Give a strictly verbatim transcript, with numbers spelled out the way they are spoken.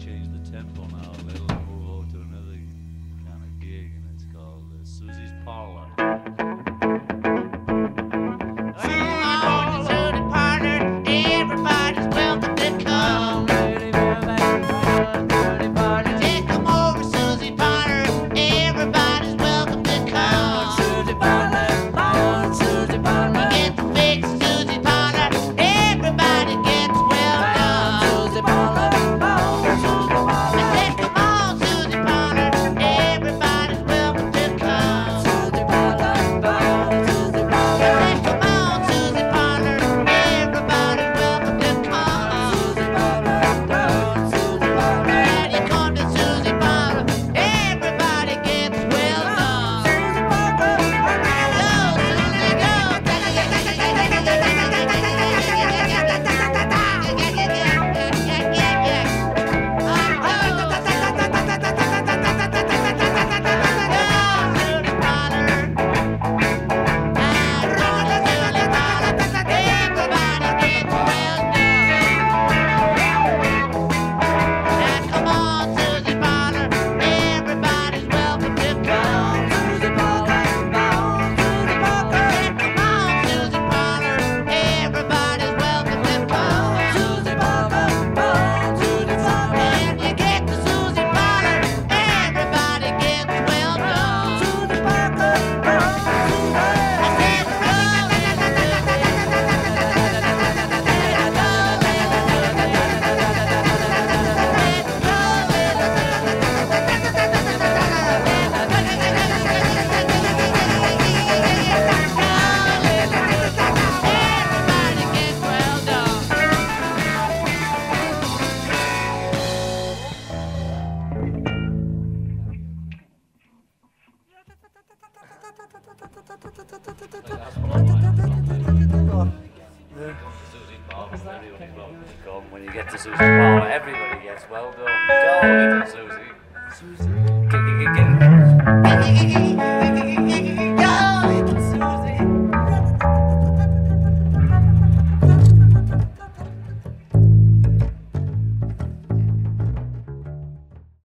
change the tempo now a little and move over to another kind of gig, and it's called uh, Susie's Parlor. When you get to Susie's Parlor, everybody gets well done. Go, little Susie. Susie.